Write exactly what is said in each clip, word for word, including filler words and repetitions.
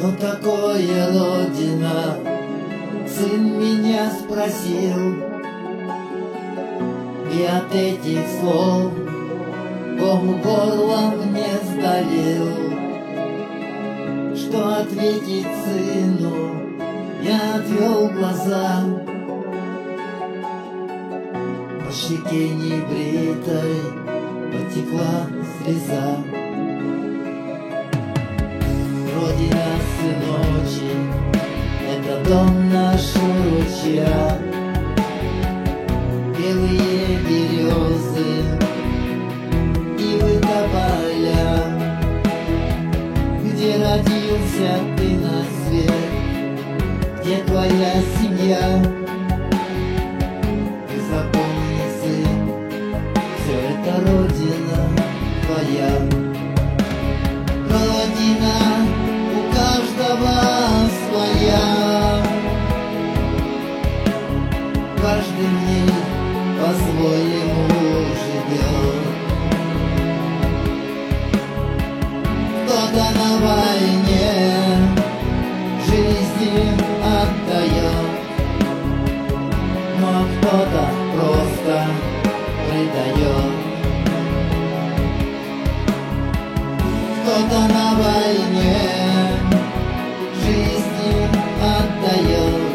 Что такое Родина? Сын меня спросил, и от этих слов ком горло мне сдавил. Что ответить сыну? Я отвел глаза. По щеке небритой потекла слеза. Родина, сыночек, это дом нашего ручья. Белые березы, ивы тополя, где родился ты на свет, где твоя семья. Ты запомни, сын, все это Родина твоя. Родина у каждого своя, каждый в ней по-своему живет. Кто-то на войне жизни отдает, но кто-то просто предает. Кто-то на войне жизни отдает,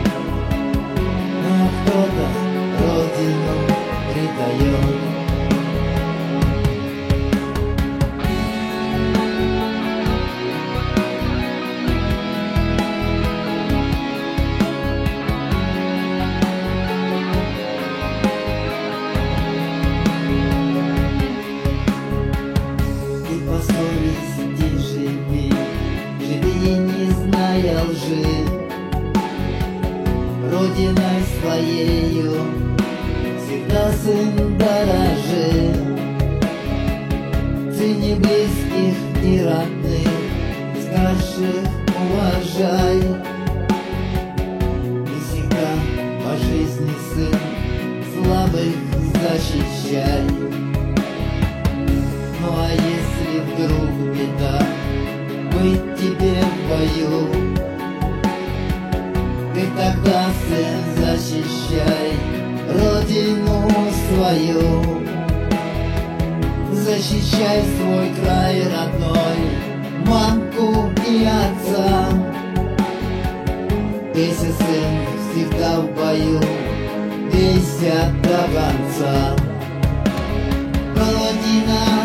но кто-то Родину предает. Ты по совести живи, живи, не зная лжи. Родиной своею всегда, сын, дорожи. Цени близких и родных, старших уважай. И всегда по жизни, сын, слабых защищай. Ну а если вдруг беда, быть тебе в бою, ты тогда, сын, защищай Родину свою. Защищай свой край родной, мамку и отца. Бейся, сын, всегда в бою, бейся до конца. Родина